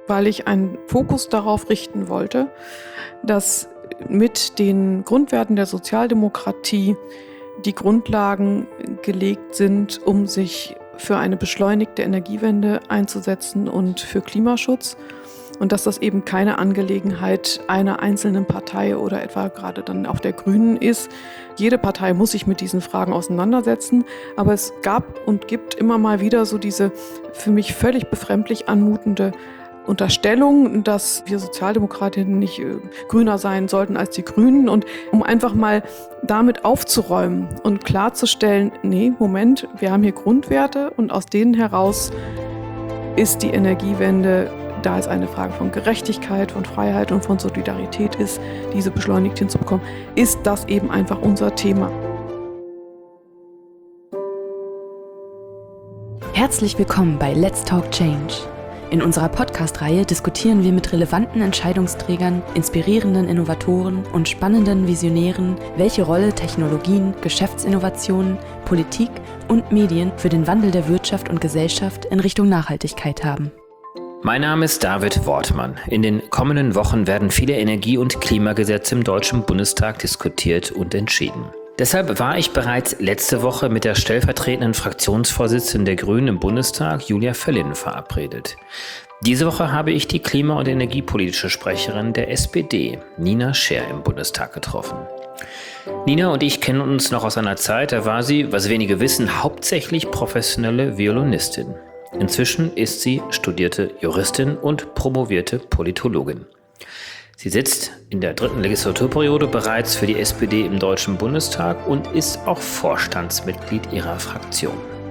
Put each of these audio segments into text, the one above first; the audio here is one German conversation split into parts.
weil ich einen Fokus darauf richten wollte, dass mit den Grundwerten der Sozialdemokratie die Grundlagen gelegt sind, um sich für eine beschleunigte Energiewende einzusetzen und für Klimaschutz. Und dass das eben keine Angelegenheit einer einzelnen Partei oder etwa gerade dann auch der Grünen ist. Jede Partei muss sich mit diesen Fragen auseinandersetzen. Aber es gab und gibt immer mal wieder so diese für mich völlig befremdlich anmutende Unterstellung, dass wir Sozialdemokratinnen nicht grüner sein sollten als die Grünen. Und um einfach mal damit aufzuräumen und klarzustellen, nee, Moment, wir haben hier Grundwerte und aus denen heraus ist die Energiewende, da es eine Frage von Gerechtigkeit, von Freiheit und von Solidarität ist, diese beschleunigt hinzubekommen, ist das eben einfach unser Thema. Herzlich willkommen bei Let's Talk Change. In unserer Podcast-Reihe diskutieren wir mit relevanten Entscheidungsträgern, inspirierenden Innovatoren und spannenden Visionären, welche Rolle Technologien, Geschäftsinnovationen, Politik und Medien für den Wandel der Wirtschaft und Gesellschaft in Richtung Nachhaltigkeit haben. Mein Name ist David Wortmann. In den kommenden Wochen werden viele Energie- und Klimagesetze im Deutschen Bundestag diskutiert und entschieden. Deshalb war ich bereits letzte Woche mit der stellvertretenden Fraktionsvorsitzenden der Grünen im Bundestag, Julia Völlin, verabredet. Diese Woche habe ich die klima- und energiepolitische Sprecherin der SPD, Nina Scher, im Bundestag getroffen. Nina und ich kennen uns noch aus einer Zeit, da war sie, was wenige wissen, hauptsächlich professionelle Violinistin. Inzwischen ist sie studierte Juristin und promovierte Politologin. Sie sitzt in der 3. Legislaturperiode bereits für die SPD im Deutschen Bundestag und ist auch Vorstandsmitglied ihrer Fraktion.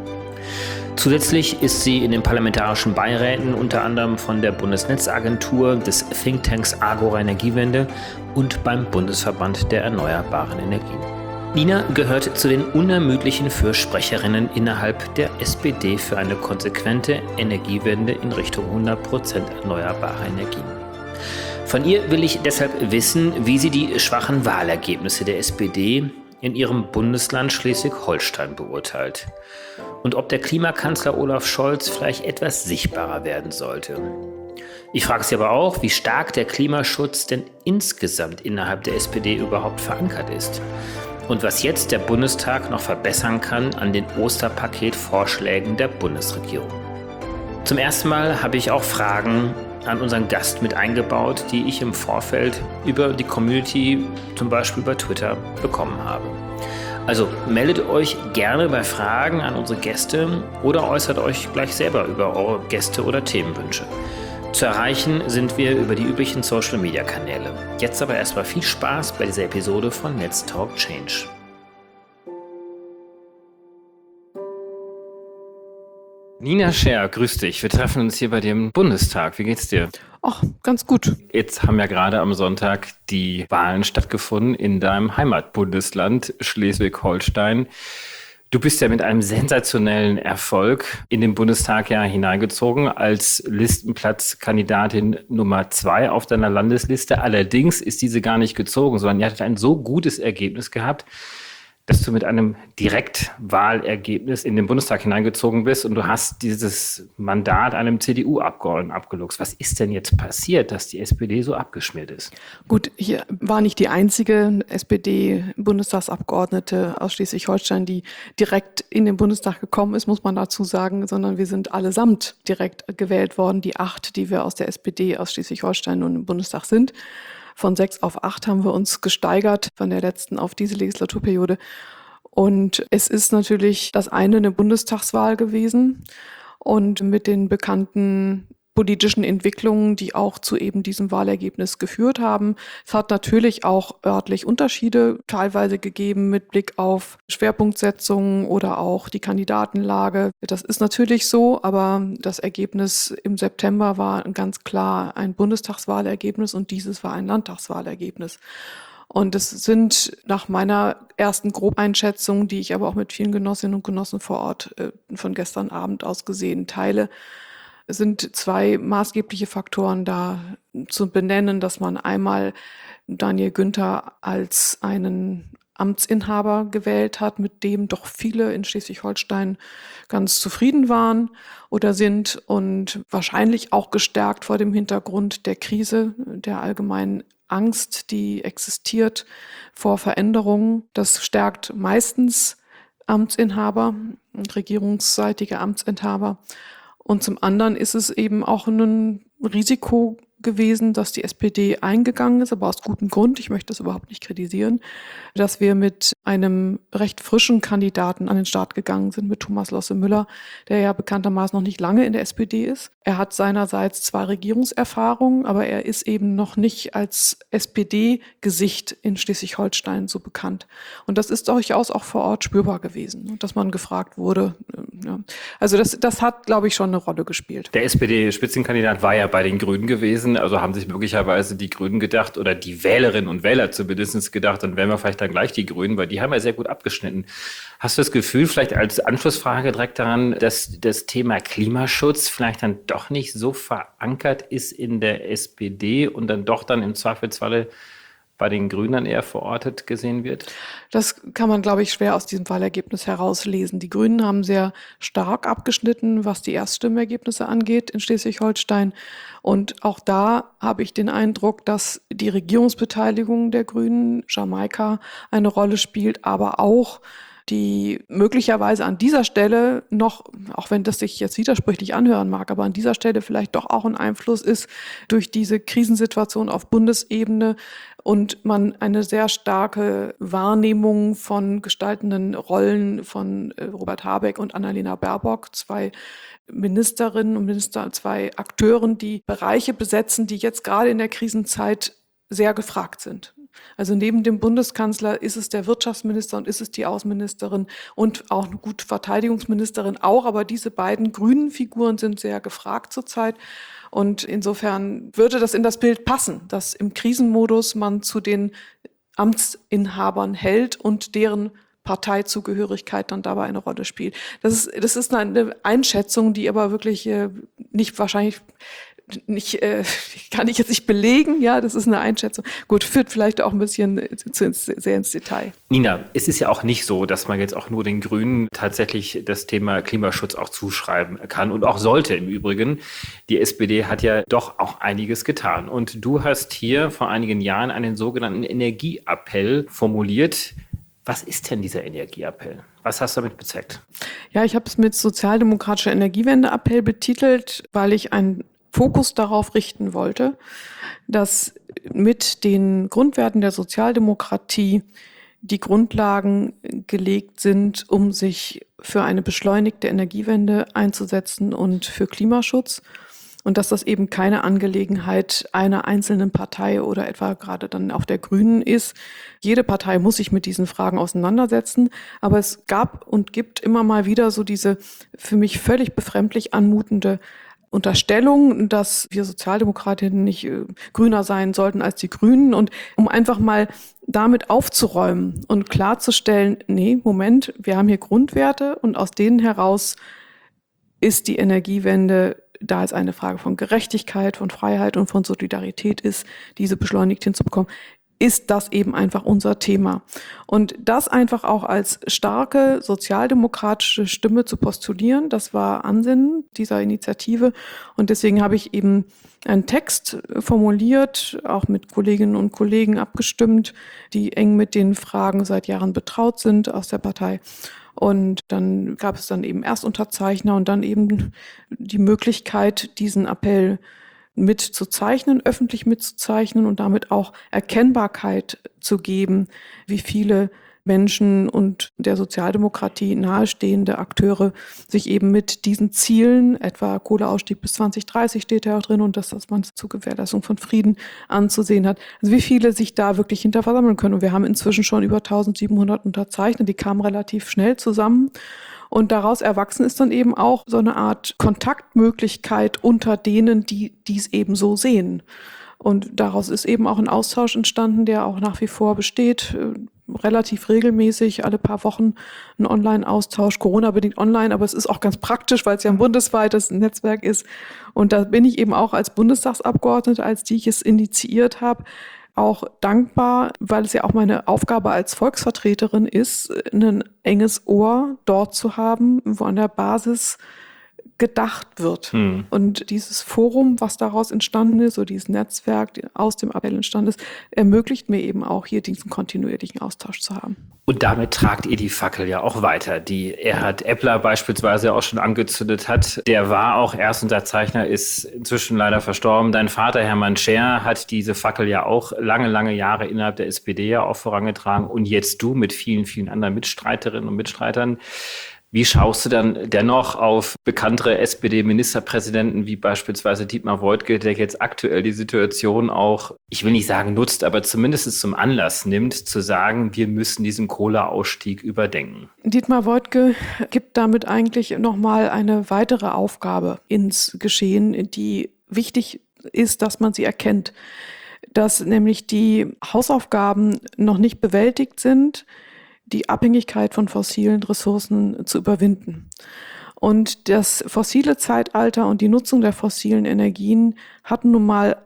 Zusätzlich ist sie in den parlamentarischen Beiräten unter anderem von der Bundesnetzagentur, des Thinktanks Agora Energiewende und beim Bundesverband der erneuerbaren Energien. Nina gehört zu den unermüdlichen Fürsprecherinnen innerhalb der SPD für eine konsequente Energiewende in Richtung 100% erneuerbare Energien. Von ihr will ich deshalb wissen, wie sie die schwachen Wahlergebnisse der SPD in ihrem Bundesland Schleswig-Holstein beurteilt und ob der Klimakanzler Olaf Scholz vielleicht etwas sichtbarer werden sollte. Ich frage sie aber auch, wie stark der Klimaschutz denn insgesamt innerhalb der SPD überhaupt verankert ist und was jetzt der Bundestag noch verbessern kann an den Osterpaketvorschlägen der Bundesregierung. Zum ersten Mal habe ich auch Fragen an unseren Gast mit eingebaut, die ich im Vorfeld über die Community, zum Beispiel bei Twitter, bekommen habe. Also meldet euch gerne bei Fragen an unsere Gäste oder äußert euch gleich selber über eure Gäste oder Themenwünsche. Zu erreichen sind wir über die üblichen Social-Media-Kanäle. Jetzt aber erstmal viel Spaß bei dieser Episode von Let's Talk Change. Nina Scher, grüß dich. Wir treffen uns hier bei dem Bundestag. Wie geht's dir? Ach, ganz gut. Jetzt haben ja gerade am Sonntag die Wahlen stattgefunden in deinem Heimatbundesland Schleswig-Holstein. Du bist ja mit einem sensationellen Erfolg in den Bundestag ja hineingezogen als Listenplatzkandidatin Nummer 2 auf deiner Landesliste. Allerdings ist diese gar nicht gezogen, sondern ihr hattet ein so gutes Ergebnis gehabt, dass du mit einem Direktwahlergebnis in den Bundestag hineingezogen bist und du hast dieses Mandat einem CDU-Abgeordneten abgeluchst. Was ist denn jetzt passiert, dass die SPD so abgeschmiert ist? Gut, hier war nicht die einzige SPD-Bundestagsabgeordnete aus Schleswig-Holstein, die direkt in den Bundestag gekommen ist, muss man dazu sagen, sondern wir sind allesamt direkt gewählt worden, die 8, die wir aus der SPD aus Schleswig-Holstein nun im Bundestag sind. Von 6 auf 8 haben wir uns gesteigert, von der letzten auf diese Legislaturperiode. Und es ist natürlich das eine Bundestagswahl gewesen und mit den bekannten politischen Entwicklungen, die auch zu eben diesem Wahlergebnis geführt haben. Es hat natürlich auch örtlich Unterschiede teilweise gegeben mit Blick auf Schwerpunktsetzungen oder auch die Kandidatenlage. Das ist natürlich so, aber das Ergebnis im September war ganz klar ein Bundestagswahlergebnis und dieses war ein Landtagswahlergebnis. Und es sind nach meiner ersten Grobeinschätzung, die ich aber auch mit vielen Genossinnen und Genossen vor Ort von gestern Abend aus gesehen teile, es sind 2 maßgebliche Faktoren da zu benennen, dass man einmal Daniel Günther als einen Amtsinhaber gewählt hat, mit dem doch viele in Schleswig-Holstein ganz zufrieden waren oder sind und wahrscheinlich auch gestärkt vor dem Hintergrund der Krise, der allgemeinen Angst, die existiert vor Veränderungen. Das stärkt meistens Amtsinhaber und regierungsseitige Amtsinhaber. Und zum anderen ist es eben auch ein Risiko gewesen, dass die SPD eingegangen ist, aber aus gutem Grund, ich möchte das überhaupt nicht kritisieren, dass wir mit einem recht frischen Kandidaten an den Start gegangen sind, mit Thomas Losse-Müller, der ja bekanntermaßen noch nicht lange in der SPD ist. Er hat seinerseits zwar Regierungserfahrung, aber er ist eben noch nicht als SPD-Gesicht in Schleswig-Holstein so bekannt. Und das ist durchaus auch vor Ort spürbar gewesen, dass man gefragt wurde. Ja. Also das hat, glaube ich, schon eine Rolle gespielt. Der SPD-Spitzenkandidat war ja bei den Grünen gewesen, also haben sich möglicherweise die Grünen gedacht oder die Wählerinnen und Wähler zumindest gedacht, dann wären wir vielleicht dann gleich die Grünen, weil die haben ja sehr gut abgeschnitten. Hast du das Gefühl, vielleicht als Anschlussfrage direkt daran, dass das Thema Klimaschutz vielleicht dann doch nicht so verankert ist in der SPD und dann doch dann im Zweifelsfalle bei den Grünen dann eher verortet gesehen wird? Das kann man, glaube ich, schwer aus diesem Wahlergebnis herauslesen. Die Grünen haben sehr stark abgeschnitten, was die Erststimmergebnisse angeht in Schleswig-Holstein. Und auch da habe ich den Eindruck, dass die Regierungsbeteiligung der Grünen, Jamaika, eine Rolle spielt, aber auch die möglicherweise an dieser Stelle noch, auch wenn das sich jetzt widersprüchlich anhören mag, aber an dieser Stelle vielleicht doch auch ein Einfluss ist durch diese Krisensituation auf Bundesebene und man eine sehr starke Wahrnehmung von gestaltenden Rollen von Robert Habeck und Annalena Baerbock, zwei Ministerinnen und Minister, zwei Akteuren, die Bereiche besetzen, die jetzt gerade in der Krisenzeit sehr gefragt sind. Also neben dem Bundeskanzler ist es der Wirtschaftsminister und ist es die Außenministerin und auch eine gute Verteidigungsministerin auch, aber diese beiden grünen Figuren sind sehr gefragt zurzeit. Und insofern würde das in das Bild passen, dass im Krisenmodus man zu den Amtsinhabern hält und deren Parteizugehörigkeit dann dabei eine Rolle spielt. Das ist eine Einschätzung, die aber wirklich nicht wahrscheinlich nicht, kann ich jetzt nicht belegen, ja, das ist eine Einschätzung. Gut, führt vielleicht auch ein bisschen sehr ins Detail. Nina, es ist ja auch nicht so, dass man jetzt auch nur den Grünen tatsächlich das Thema Klimaschutz auch zuschreiben kann und auch sollte im Übrigen. Die SPD hat ja doch auch einiges getan. Und du hast hier vor einigen Jahren einen sogenannten Energieappell formuliert. Was ist denn dieser Energieappell? Was hast du damit bezweckt? Ja, ich habe es mit sozialdemokratischer Energiewende-Appell betitelt, weil ich einen Fokus darauf richten wollte, dass mit den Grundwerten der Sozialdemokratie die Grundlagen gelegt sind, um sich für eine beschleunigte Energiewende einzusetzen und für Klimaschutz. Und dass das eben keine Angelegenheit einer einzelnen Partei oder etwa gerade dann auch der Grünen ist. Jede Partei muss sich mit diesen Fragen auseinandersetzen. Aber es gab und gibt immer mal wieder so diese für mich völlig befremdlich anmutende Unterstellung, dass wir Sozialdemokratinnen nicht grüner sein sollten als die Grünen. Und um einfach mal damit aufzuräumen und klarzustellen, nee, Moment, wir haben hier Grundwerte und aus denen heraus ist die Energiewende, da es eine Frage von Gerechtigkeit, von Freiheit und von Solidarität ist, diese beschleunigt hinzubekommen, ist das eben einfach unser Thema. Und das einfach auch als starke sozialdemokratische Stimme zu postulieren, das war Ansinnen dieser Initiative. Und deswegen habe ich eben einen Text formuliert, auch mit Kolleginnen und Kollegen abgestimmt, die eng mit den Fragen seit Jahren betraut sind aus der Partei. Und dann gab es dann eben Erstunterzeichner und dann eben die Möglichkeit, diesen Appell mitzuzeichnen, öffentlich mitzuzeichnen und damit auch Erkennbarkeit zu geben, wie viele Menschen und der Sozialdemokratie nahestehende Akteure sich eben mit diesen Zielen, etwa Kohleausstieg bis 2030 steht ja auch drin und dass man zur Gewährleistung von Frieden anzusehen hat. Also wie viele sich da wirklich hinter versammeln können. Und wir haben inzwischen schon über 1700 unterzeichnet, die kamen relativ schnell zusammen. Und daraus erwachsen ist dann eben auch so eine Art Kontaktmöglichkeit unter denen, die dies eben so sehen. Und daraus ist eben auch ein Austausch entstanden, der auch nach wie vor besteht, relativ regelmäßig, alle paar Wochen ein Online-Austausch, Corona-bedingt online, aber es ist auch ganz praktisch, weil es ja ein bundesweites Netzwerk ist. Und da bin ich eben auch als Bundestagsabgeordnete, als die ich es initiiert habe, auch dankbar, weil es ja auch meine Aufgabe als Volksvertreterin ist, ein enges Ohr dort zu haben, wo an der Basis gedacht wird. Und dieses Forum, was daraus entstanden ist, oder dieses Netzwerk, das aus dem Appell entstanden ist, ermöglicht mir eben auch hier diesen kontinuierlichen Austausch zu haben. Und damit tragt ihr die Fackel ja auch weiter, die Erhard Eppler beispielsweise auch schon angezündet hat. Der war auch Erstunterzeichner, ist inzwischen leider verstorben. Dein Vater Hermann Scher hat diese Fackel ja auch lange, lange Jahre innerhalb der SPD ja auch vorangetragen. Und jetzt du mit vielen, vielen anderen Mitstreiterinnen und Mitstreitern. Wie schaust du dann dennoch auf bekanntere SPD-Ministerpräsidenten wie beispielsweise Dietmar Woidke, der jetzt aktuell die Situation auch, ich will nicht sagen nutzt, aber zumindest zum Anlass nimmt, zu sagen, wir müssen diesen Kohleausstieg überdenken? Dietmar Woidke gibt damit eigentlich nochmal eine weitere Aufgabe ins Geschehen, die wichtig ist, dass man sie erkennt. Dass nämlich die Hausaufgaben noch nicht bewältigt sind, die Abhängigkeit von fossilen Ressourcen zu überwinden. Und das fossile Zeitalter und die Nutzung der fossilen Energien hatten nun mal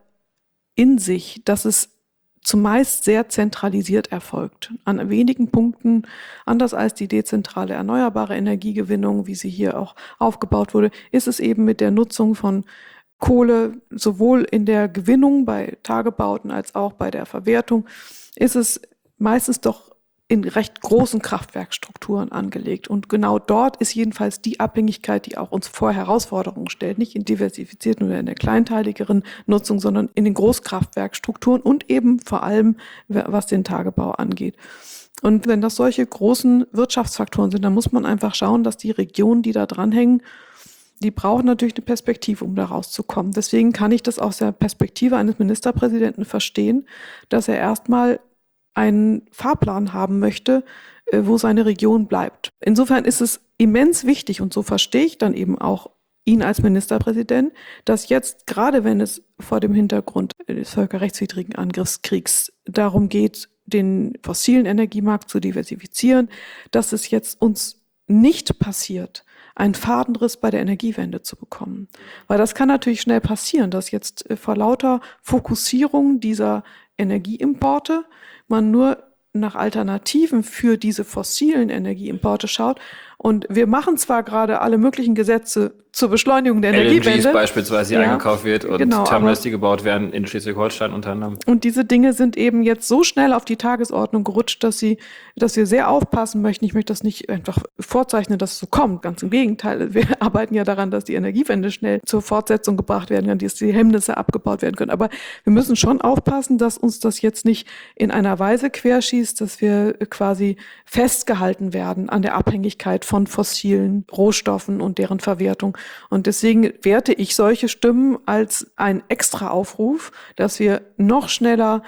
in sich, dass es zumeist sehr zentralisiert erfolgt. An wenigen Punkten, anders als die dezentrale erneuerbare Energiegewinnung, wie sie hier auch aufgebaut wurde, ist es eben mit der Nutzung von Kohle, sowohl in der Gewinnung bei Tagebauten als auch bei der Verwertung, ist es meistens doch in recht großen Kraftwerkstrukturen angelegt. Und genau dort ist jedenfalls die Abhängigkeit, die auch uns vor Herausforderungen stellt, nicht in diversifizierten oder in der kleinteiligeren Nutzung, sondern in den Großkraftwerkstrukturen und eben vor allem, was den Tagebau angeht. Und wenn das solche großen Wirtschaftsfaktoren sind, dann muss man einfach schauen, dass die Regionen, die da dranhängen, die brauchen natürlich eine Perspektive, um da rauszukommen. Deswegen kann ich das aus der Perspektive eines Ministerpräsidenten verstehen, dass er erstmal einen Fahrplan haben möchte, wo seine Region bleibt. Insofern ist es immens wichtig, und so verstehe ich dann eben auch ihn als Ministerpräsident, dass jetzt, gerade wenn es vor dem Hintergrund des völkerrechtswidrigen Angriffskriegs darum geht, den fossilen Energiemarkt zu diversifizieren, dass es jetzt uns nicht passiert, einen Fadenriss bei der Energiewende zu bekommen. Weil das kann natürlich schnell passieren, dass jetzt vor lauter Fokussierung dieser Energieimporte man nur nach Alternativen für diese fossilen Energieimporte schaut. Und wir machen zwar gerade alle möglichen Gesetze zur Beschleunigung der Energiewende. LNGs beispielsweise, die eingekauft wird und genau, Terminals, die gebaut werden in Schleswig-Holstein unter anderem. Und diese Dinge sind eben jetzt so schnell auf die Tagesordnung gerutscht, dass wir sehr aufpassen möchten. Ich möchte das nicht einfach vorzeichnen, dass es so kommt. Ganz im Gegenteil. Wir arbeiten ja daran, dass die Energiewende schnell zur Fortsetzung gebracht werden kann, dass die Hemmnisse abgebaut werden können. Aber wir müssen schon aufpassen, dass uns das jetzt nicht in einer Weise querschießt, dass wir quasi festgehalten werden an der Abhängigkeit von fossilen Rohstoffen und deren Verwertung. Und deswegen werte ich solche Stimmen als einen extra Aufruf, dass wir noch schneller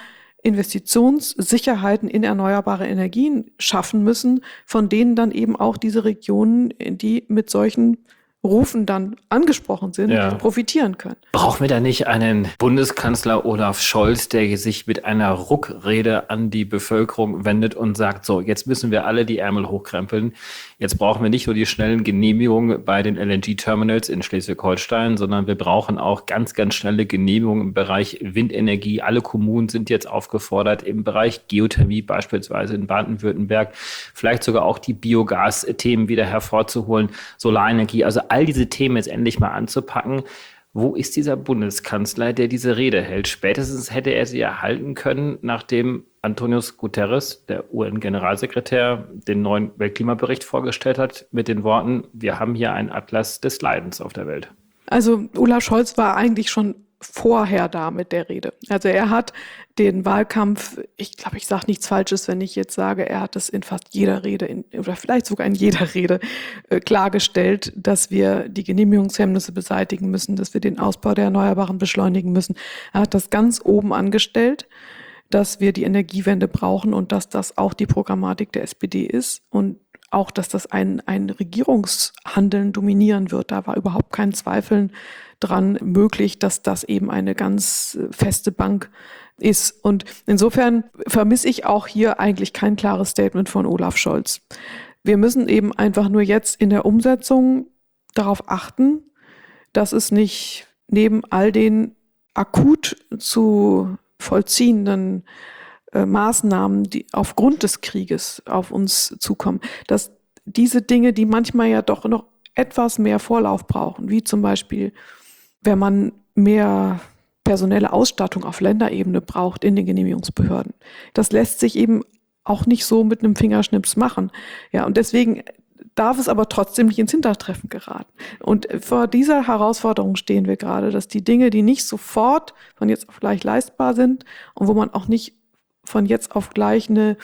Investitionssicherheiten in erneuerbare Energien schaffen müssen, von denen dann eben auch diese Regionen, die mit solchen Rufen dann angesprochen sind, profitieren können. Brauchen wir da nicht einen Bundeskanzler Olaf Scholz, der sich mit einer Ruckrede an die Bevölkerung wendet und sagt, so, jetzt müssen wir alle die Ärmel hochkrempeln. Jetzt brauchen wir nicht nur die schnellen Genehmigungen bei den LNG-Terminals in Schleswig-Holstein, sondern wir brauchen auch ganz, ganz schnelle Genehmigungen im Bereich Windenergie. Alle Kommunen sind jetzt aufgefordert, im Bereich Geothermie beispielsweise in Baden-Württemberg, vielleicht sogar auch die Biogas-Themen wieder hervorzuholen, Solarenergie, also all diese Themen jetzt endlich mal anzupacken. Wo ist dieser Bundeskanzler, der diese Rede hält? Spätestens hätte er sie erhalten können, nachdem Antonius Guterres, der UN-Generalsekretär, den neuen Weltklimabericht vorgestellt hat, mit den Worten, wir haben hier einen Atlas des Leidens auf der Welt. Also Olaf Scholz war eigentlich schon vorher da mit der Rede. Also er hat den Wahlkampf, ich glaube, ich sage nichts Falsches, wenn ich jetzt sage, er hat es in fast jeder Rede oder vielleicht sogar in jeder Rede klargestellt, dass wir die Genehmigungshemmnisse beseitigen müssen, dass wir den Ausbau der Erneuerbaren beschleunigen müssen. Er hat das ganz oben angestellt, dass wir die Energiewende brauchen und dass das auch die Programmatik der SPD ist und auch, dass das ein Regierungshandeln dominieren wird. Da war überhaupt kein Zweifeln dran möglich, dass das eben eine ganz feste Bank ist. Und insofern vermisse ich auch hier eigentlich kein klares Statement von Olaf Scholz. Wir müssen eben einfach nur jetzt in der Umsetzung darauf achten, dass es nicht neben all den akut zu vollziehenden Maßnahmen, die aufgrund des Krieges auf uns zukommen, dass diese Dinge, die manchmal ja doch noch etwas mehr Vorlauf brauchen, wie zum Beispiel, wenn man mehr personelle Ausstattung auf Länderebene braucht in den Genehmigungsbehörden. Das lässt sich eben auch nicht so mit einem Fingerschnips machen. Ja, und deswegen darf es aber trotzdem nicht ins Hintertreffen geraten. Und vor dieser Herausforderung stehen wir gerade, dass die Dinge, die nicht sofort von jetzt auf gleich leistbar sind und wo man auch nicht von jetzt auf gleich eine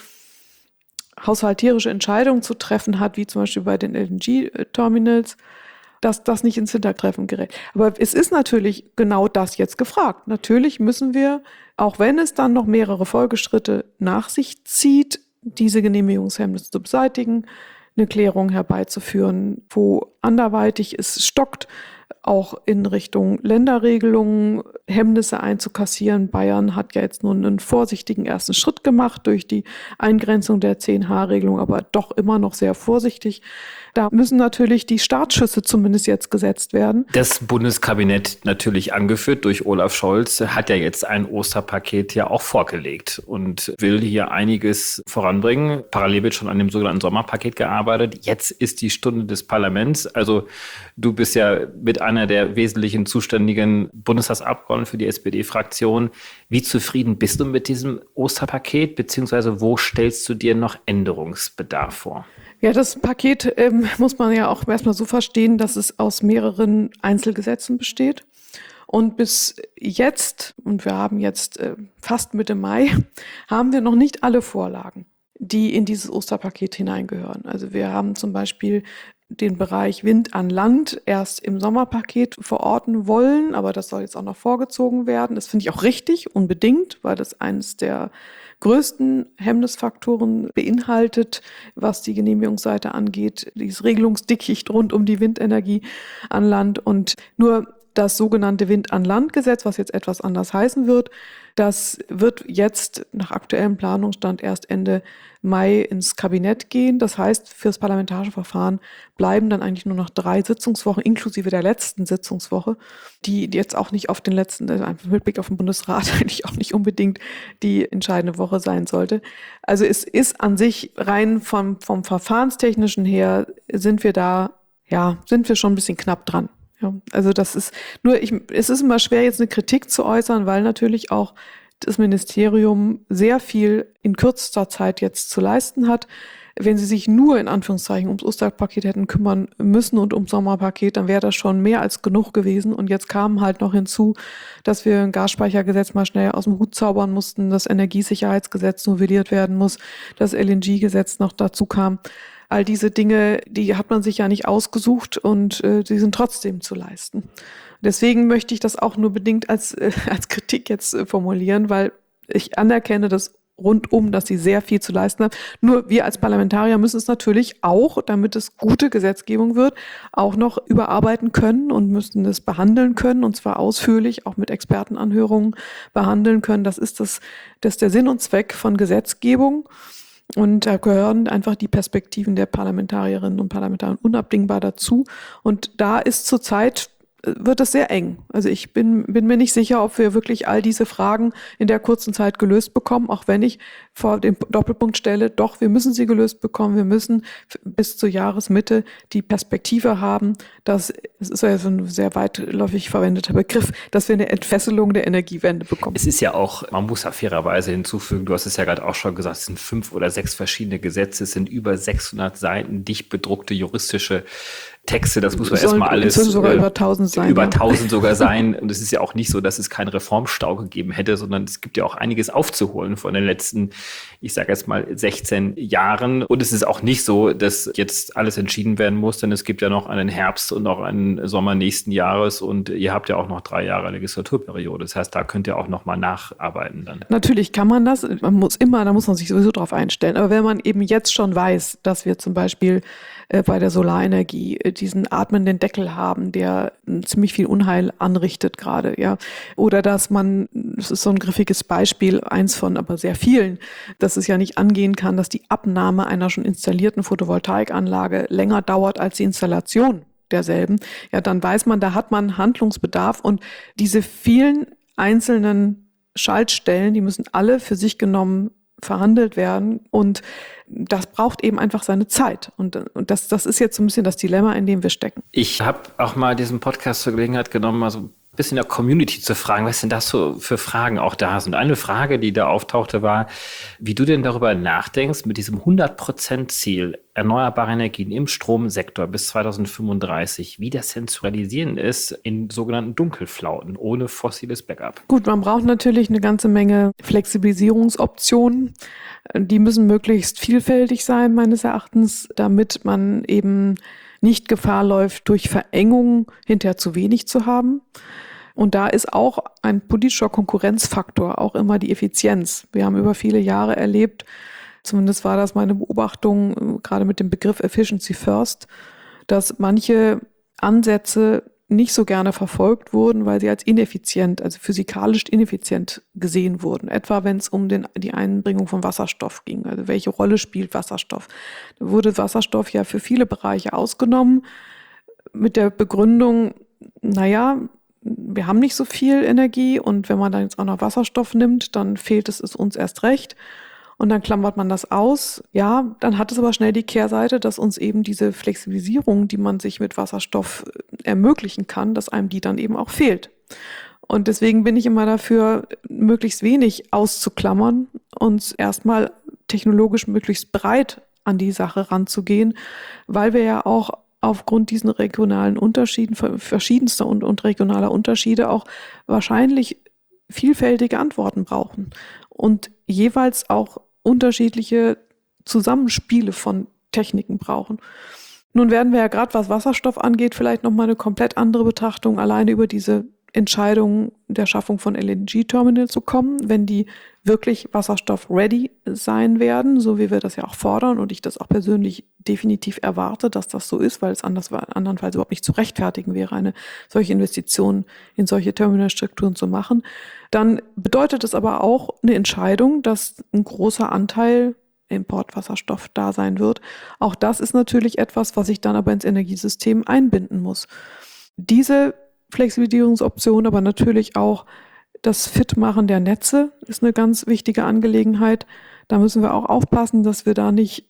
haushalterische Entscheidung zu treffen hat, wie zum Beispiel bei den LNG-Terminals, dass das nicht ins Hintertreffen gerät. Aber es ist natürlich genau das jetzt gefragt. Natürlich müssen wir, auch wenn es dann noch mehrere Folgeschritte nach sich zieht, diese Genehmigungshemmnisse zu beseitigen, eine Klärung herbeizuführen, wo anderweitig es stockt, auch in Richtung Länderregelungen Hemmnisse einzukassieren. Bayern hat ja jetzt nur einen vorsichtigen ersten Schritt gemacht durch die Eingrenzung der 10H-Regelung, aber doch immer noch sehr vorsichtig. Da müssen natürlich die Startschüsse zumindest jetzt gesetzt werden. Das Bundeskabinett, natürlich angeführt durch Olaf Scholz, hat ja jetzt ein Osterpaket ja auch vorgelegt und will hier einiges voranbringen. Parallel wird schon an dem sogenannten Sommerpaket gearbeitet. Jetzt ist die Stunde des Parlaments. Also du bist ja mit einer der wesentlichen zuständigen Bundestagsabgeordneten für die SPD-Fraktion. Wie zufrieden bist du mit diesem Osterpaket, beziehungsweise wo stellst du dir noch Änderungsbedarf vor? Ja, das Paket muss man ja auch erstmal so verstehen, dass es aus mehreren Einzelgesetzen besteht. Und bis jetzt, und wir haben jetzt fast Mitte Mai, haben wir noch nicht alle Vorlagen, die in dieses Osterpaket hineingehören. Also wir haben zum Beispiel den Bereich Wind an Land erst im Sommerpaket verorten wollen, aber das soll jetzt auch noch vorgezogen werden. Das finde ich auch richtig, unbedingt, weil das eines der größten Hemmnisfaktoren beinhaltet, was die Genehmigungsseite angeht, dieses Regelungsdickicht rund um die Windenergie an Land. Und nur das sogenannte Wind-an-Land-Gesetz, was jetzt etwas anders heißen wird, das wird jetzt nach aktuellem Planungsstand erst Ende Mai ins Kabinett gehen. Das heißt, für das parlamentarische Verfahren bleiben dann eigentlich nur noch 3 Sitzungswochen, inklusive der letzten Sitzungswoche, die jetzt auch nicht auf den letzten, also mit Blick auf den Bundesrat eigentlich auch nicht unbedingt die entscheidende Woche sein sollte. Also es ist an sich rein vom Verfahrenstechnischen her sind wir schon ein bisschen knapp dran. Ja, also das ist es ist immer schwer, jetzt eine Kritik zu äußern, weil natürlich auch das Ministerium sehr viel in kürzester Zeit jetzt zu leisten hat. Wenn sie sich nur in Anführungszeichen ums Osterpaket hätten kümmern müssen und ums Sommerpaket, dann wäre das schon mehr als genug gewesen. Und jetzt kam halt noch hinzu, dass wir ein Gasspeichergesetz mal schnell aus dem Hut zaubern mussten, das Energiesicherheitsgesetz novelliert werden muss, das LNG-Gesetz noch dazu kam. All diese Dinge, die hat man sich ja nicht ausgesucht und die sind trotzdem zu leisten. Deswegen möchte ich das auch nur bedingt als Kritik jetzt formulieren, weil ich anerkenne das rundum, dass sie sehr viel zu leisten haben. Nur wir als Parlamentarier müssen es natürlich auch, damit es gute Gesetzgebung wird, auch noch überarbeiten können und müssen es behandeln können, und zwar ausführlich, auch mit Expertenanhörungen behandeln können. Das ist der Sinn und Zweck von Gesetzgebung. Und da gehören einfach die Perspektiven der Parlamentarierinnen und Parlamentarier unabdingbar dazu. Und da ist zurzeit, wird es sehr eng. Also ich bin mir nicht sicher, ob wir wirklich all diese Fragen in der kurzen Zeit gelöst bekommen, auch wenn ich vor dem Doppelpunkt stelle, doch, wir müssen sie gelöst bekommen. Wir müssen bis zur Jahresmitte die Perspektive haben, das ist ja so ein sehr weitläufig verwendeter Begriff, dass wir eine Entfesselung der Energiewende bekommen. Es ist ja auch, man muss ja fairerweise hinzufügen, du hast es ja gerade auch schon gesagt, es sind 5 oder 6 verschiedene Gesetze, es sind über 600 Seiten dicht bedruckte juristische Texte, das muss man erstmal alles. Es sogar über 1000 sein. Über 1000 sogar sein. Und es ist ja auch nicht so, dass es keinen Reformstau gegeben hätte, sondern es gibt ja auch einiges aufzuholen von den letzten, ich sage jetzt mal 16 Jahren. Und es ist auch nicht so, dass jetzt alles entschieden werden muss, denn es gibt ja noch einen Herbst und noch einen Sommer nächsten Jahres und ihr habt ja auch noch 3 Jahre Legislaturperiode. Das heißt, da könnt ihr auch noch mal nacharbeiten dann. Natürlich kann man das. Da muss man sich sowieso drauf einstellen. Aber wenn man eben jetzt schon weiß, dass wir zum Beispiel bei der Solarenergie diesen atmenden Deckel haben, der ziemlich viel Unheil anrichtet gerade, ja. Oder dass man, das ist so ein griffiges Beispiel, eins von aber sehr vielen, dass es ja nicht angehen kann, dass die Abnahme einer schon installierten Photovoltaikanlage länger dauert als die Installation derselben. Ja, dann weiß man, da hat man Handlungsbedarf und diese vielen einzelnen Schaltstellen, die müssen alle für sich genommen verhandelt werden und das braucht eben einfach seine Zeit. Und das ist jetzt so ein bisschen das Dilemma, in dem wir stecken. Ich habe auch mal diesen Podcast zur Gelegenheit genommen, mal so ein bisschen der Community zu fragen, was denn das so für Fragen auch da sind. Eine Frage, die da auftauchte, war, wie du denn darüber nachdenkst, mit diesem 100%-Ziel erneuerbare Energien im Stromsektor bis 2035, wie das denn zu realisieren ist in sogenannten Dunkelflauten ohne fossiles Backup. Gut, man braucht natürlich eine ganze Menge Flexibilisierungsoptionen. Die müssen möglichst vielfältig sein, meines Erachtens, damit man eben nicht Gefahr läuft, durch Verengung hinterher zu wenig zu haben. Und da ist auch ein politischer Konkurrenzfaktor auch immer die Effizienz. Wir haben über viele Jahre erlebt, zumindest war das meine Beobachtung, gerade mit dem Begriff Efficiency First, dass manche Ansätze nicht so gerne verfolgt wurden, weil sie als ineffizient, also physikalisch ineffizient gesehen wurden. Etwa wenn es um die Einbringung von Wasserstoff ging. Also welche Rolle spielt Wasserstoff? Da wurde Wasserstoff ja für viele Bereiche ausgenommen mit der Begründung, wir haben nicht so viel Energie und wenn man dann jetzt auch noch Wasserstoff nimmt, dann fehlt es uns erst recht. Und dann klammert man das aus. Ja, dann hat es aber schnell die Kehrseite, dass uns eben diese Flexibilisierung, die man sich mit Wasserstoff ermöglichen kann, dass einem die dann eben auch fehlt. Und deswegen bin ich immer dafür, möglichst wenig auszuklammern und erstmal technologisch möglichst breit an die Sache ranzugehen, weil wir ja auch aufgrund diesen regionalen Unterschieden, verschiedenster und regionaler Unterschiede auch wahrscheinlich vielfältige Antworten brauchen und jeweils auch unterschiedliche Zusammenspiele von Techniken brauchen. Nun werden wir ja gerade, was Wasserstoff angeht, vielleicht nochmal eine komplett andere Betrachtung alleine über diese Entscheidung der Schaffung von LNG-Terminals zu kommen, wenn die wirklich wasserstoff-ready sein werden, so wie wir das ja auch fordern und ich das auch persönlich definitiv erwarte, dass das so ist, weil es andernfalls überhaupt nicht zu rechtfertigen wäre, eine solche Investition in solche Terminalstrukturen zu machen. Dann bedeutet es aber auch eine Entscheidung, dass ein großer Anteil Importwasserstoff da sein wird. Auch das ist natürlich etwas, was ich dann aber ins Energiesystem einbinden muss. Diese Flexibilisierungsoption, aber natürlich auch das Fitmachen der Netze ist eine ganz wichtige Angelegenheit. Da müssen wir auch aufpassen, dass wir da nicht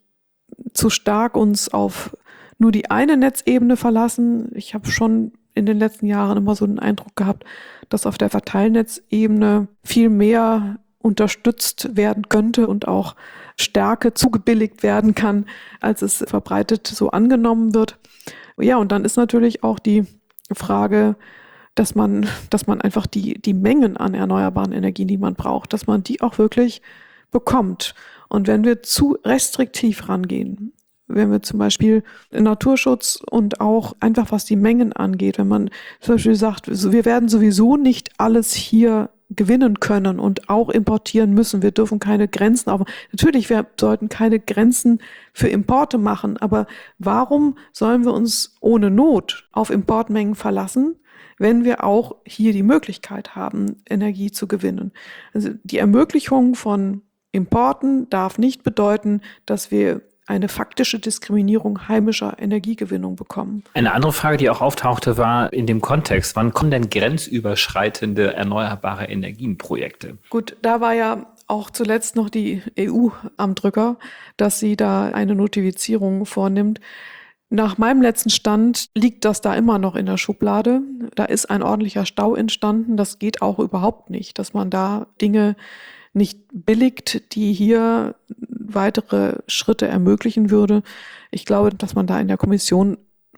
zu stark uns auf nur die eine Netzebene verlassen. Ich habe schon in den letzten Jahren immer so den Eindruck gehabt, dass auf der Verteilnetzebene viel mehr unterstützt werden könnte und auch Stärke zugebilligt werden kann, als es verbreitet so angenommen wird. Ja, und dann ist natürlich auch die Frage, dass man einfach die Mengen an erneuerbaren Energien, die man braucht, dass man die auch wirklich bekommt. Und wenn wir zu restriktiv rangehen, wenn wir zum Beispiel Naturschutz und auch einfach was die Mengen angeht, wenn man zum Beispiel sagt, wir werden sowieso nicht alles hier gewinnen können und auch importieren müssen. Wir dürfen keine Grenzen aufmachen. Natürlich, wir sollten keine Grenzen für Importe machen, aber warum sollen wir uns ohne Not auf Importmengen verlassen, wenn wir auch hier die Möglichkeit haben, Energie zu gewinnen? Also die Ermöglichung von Importen darf nicht bedeuten, dass wir eine faktische Diskriminierung heimischer Energiegewinnung bekommen. Eine andere Frage, die auch auftauchte, war in dem Kontext, wann kommen denn grenzüberschreitende erneuerbare Energienprojekte? Gut, da war ja auch zuletzt noch die EU am Drücker, dass sie da eine Notifizierung vornimmt. Nach meinem letzten Stand liegt das da immer noch in der Schublade. Da ist ein ordentlicher Stau entstanden. Das geht auch überhaupt nicht, dass man da Dinge nicht billigt, die hier weitere Schritte ermöglichen würde. Ich glaube, dass man da in der Kommission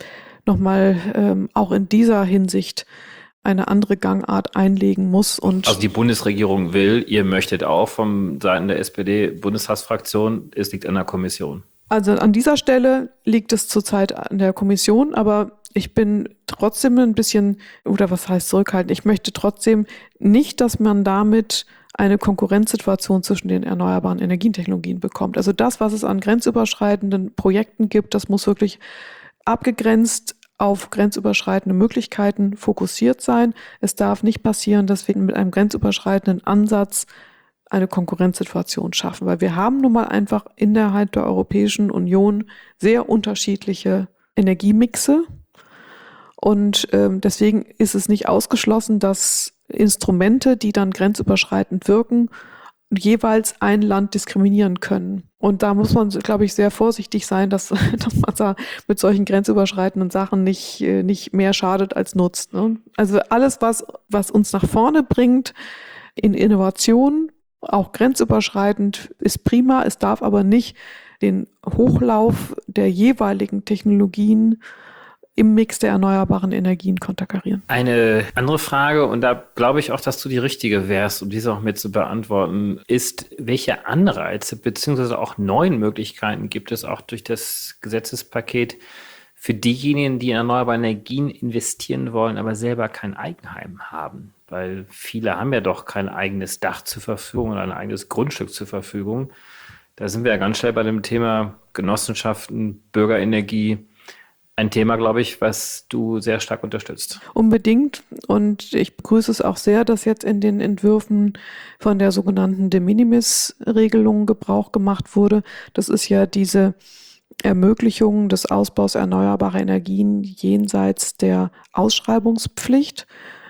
nochmal auch in dieser Hinsicht eine andere Gangart einlegen muss. Und also die Bundesregierung will, ihr möchtet auch von Seiten der SPD-Bundestagsfraktion, es liegt an der Kommission. Also an dieser Stelle liegt es zurzeit an der Kommission, aber ich bin trotzdem ein bisschen, oder was heißt zurückhaltend, ich möchte trotzdem nicht, dass man damit eine Konkurrenzsituation zwischen den erneuerbaren Energietechnologien bekommt. Also das, was es an grenzüberschreitenden Projekten gibt, das muss wirklich abgegrenzt auf grenzüberschreitende Möglichkeiten fokussiert sein. Es darf nicht passieren, dass wir mit einem grenzüberschreitenden Ansatz eine Konkurrenzsituation schaffen, weil wir haben nun mal einfach innerhalb der Europäischen Union sehr unterschiedliche Energiemixe und deswegen ist es nicht ausgeschlossen, dass Instrumente, die dann grenzüberschreitend wirken, jeweils ein Land diskriminieren können. Und da muss man, glaube ich, sehr vorsichtig sein, dass man da mit solchen grenzüberschreitenden Sachen nicht mehr schadet als nutzt. Ne? Also alles, was uns nach vorne bringt in Innovation, auch grenzüberschreitend, ist prima. Es darf aber nicht den Hochlauf der jeweiligen Technologien im Mix der erneuerbaren Energien konterkarieren. Eine andere Frage, und da glaube ich auch, dass du die Richtige wärst, um diese auch mit zu beantworten, ist, welche Anreize bzw. auch neuen Möglichkeiten gibt es auch durch das Gesetzespaket für diejenigen, die in erneuerbare Energien investieren wollen, aber selber kein Eigenheim haben? Weil viele haben ja doch kein eigenes Dach zur Verfügung oder ein eigenes Grundstück zur Verfügung. Da sind wir ja ganz schnell bei dem Thema Genossenschaften, Bürgerenergie. Ein Thema, glaube ich, was du sehr stark unterstützt. Unbedingt. Und ich begrüße es auch sehr, dass jetzt in den Entwürfen von der sogenannten De Minimis-Regelung Gebrauch gemacht wurde. Das ist ja diese Ermöglichung des Ausbaus erneuerbarer Energien jenseits der Ausschreibungspflicht.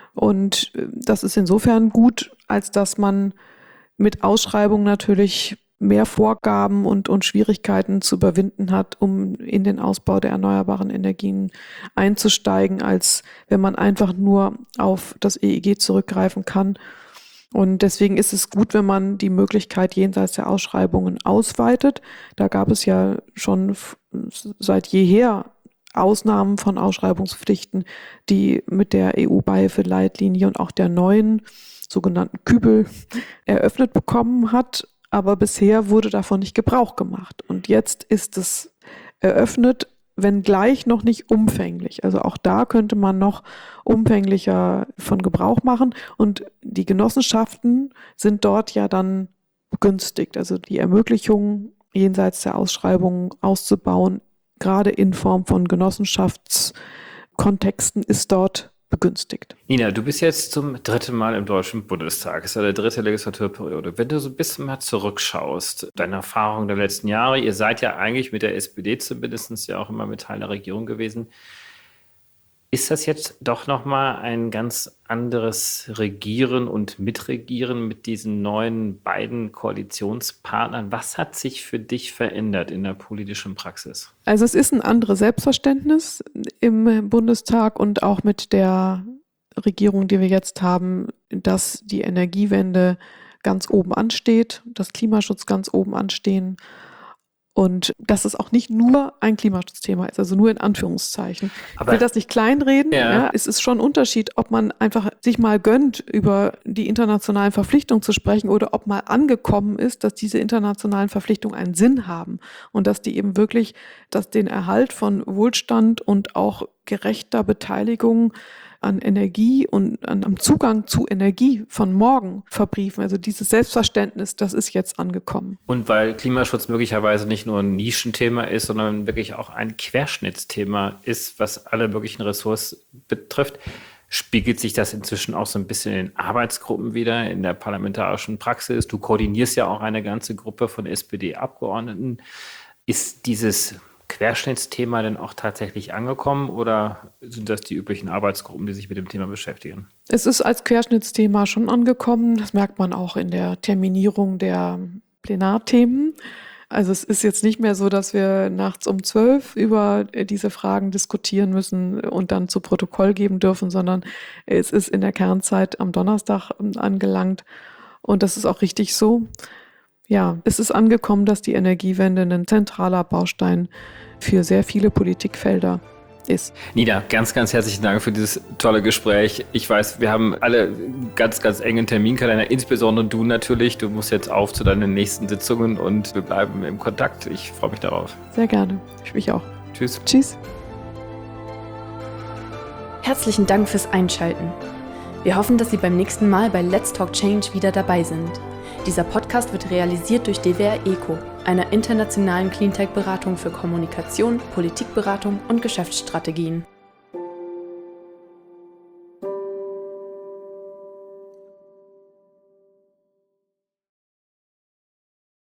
Und das ist insofern gut, als dass man mit Ausschreibung natürlich mehr Vorgaben und Schwierigkeiten zu überwinden hat, um in den Ausbau der erneuerbaren Energien einzusteigen, als wenn man einfach nur auf das EEG zurückgreifen kann. Und deswegen ist es gut, wenn man die Möglichkeit jenseits der Ausschreibungen ausweitet. Da gab es ja schon seit jeher Ausnahmen von Ausschreibungspflichten, die mit der EU-Beihilfeleitlinie und auch der neuen sogenannten Kübel eröffnet bekommen hat. Aber bisher wurde davon nicht Gebrauch gemacht. Und jetzt ist es eröffnet, wenngleich noch nicht umfänglich. Also auch da könnte man noch umfänglicher von Gebrauch machen. Und die Genossenschaften sind dort ja dann begünstigt. Also die Ermöglichung, jenseits der Ausschreibungen auszubauen, gerade in Form von Genossenschaftskontexten, ist dort begünstigt. Nina, du bist jetzt zum 3. Mal im Deutschen Bundestag. Das ist ja die 3. Legislaturperiode. Wenn du so ein bisschen mal zurückschaust, deine Erfahrungen der letzten Jahre, ihr seid ja eigentlich mit der SPD zumindest ja auch immer mit Teil der Regierung gewesen. Ist das jetzt doch nochmal ein ganz anderes Regieren und Mitregieren mit diesen neuen beiden Koalitionspartnern? Was hat sich für dich verändert in der politischen Praxis? Also es ist ein anderes Selbstverständnis im Bundestag und auch mit der Regierung, die wir jetzt haben, dass die Energiewende ganz oben ansteht, dass Klimaschutz ganz oben anstehen. Und dass es auch nicht nur ein Klimaschutzthema ist, also nur in Anführungszeichen. Aber ich will das nicht kleinreden. Ja. Es ist schon ein Unterschied, ob man einfach sich mal gönnt, über die internationalen Verpflichtungen zu sprechen oder ob mal angekommen ist, dass diese internationalen Verpflichtungen einen Sinn haben und dass die eben wirklich den Erhalt von Wohlstand und auch gerechter Beteiligung an Energie und am Zugang zu Energie von morgen verbriefen. Also dieses Selbstverständnis, das ist jetzt angekommen. Und weil Klimaschutz möglicherweise nicht nur ein Nischenthema ist, sondern wirklich auch ein Querschnittsthema ist, was alle möglichen Ressorts betrifft, spiegelt sich das inzwischen auch so ein bisschen in Arbeitsgruppen wieder, in der parlamentarischen Praxis. Du koordinierst ja auch eine ganze Gruppe von SPD-Abgeordneten. Ist dieses Querschnittsthema denn auch tatsächlich angekommen oder sind das die üblichen Arbeitsgruppen, die sich mit dem Thema beschäftigen? Es ist als Querschnittsthema schon angekommen. Das merkt man auch in der Terminierung der Plenarthemen. Also es ist jetzt nicht mehr so, dass wir nachts um 12 über diese Fragen diskutieren müssen und dann zu Protokoll geben dürfen, sondern es ist in der Kernzeit am Donnerstag angelangt. Und das ist auch richtig so. Ja, es ist angekommen, dass die Energiewende ein zentraler Baustein für sehr viele Politikfelder ist. Nina, ganz, ganz herzlichen Dank für dieses tolle Gespräch. Ich weiß, wir haben alle ganz, ganz engen Terminkalender, insbesondere du natürlich. Du musst jetzt auf zu deinen nächsten Sitzungen und wir bleiben im Kontakt. Ich freue mich darauf. Sehr gerne. Ich mich auch. Tschüss. Tschüss. Herzlichen Dank fürs Einschalten. Wir hoffen, dass Sie beim nächsten Mal bei Let's Talk Change wieder dabei sind. Dieser Podcast wird realisiert durch DWR ECO, einer internationalen Cleantech-Beratung für Kommunikation, Politikberatung und Geschäftsstrategien.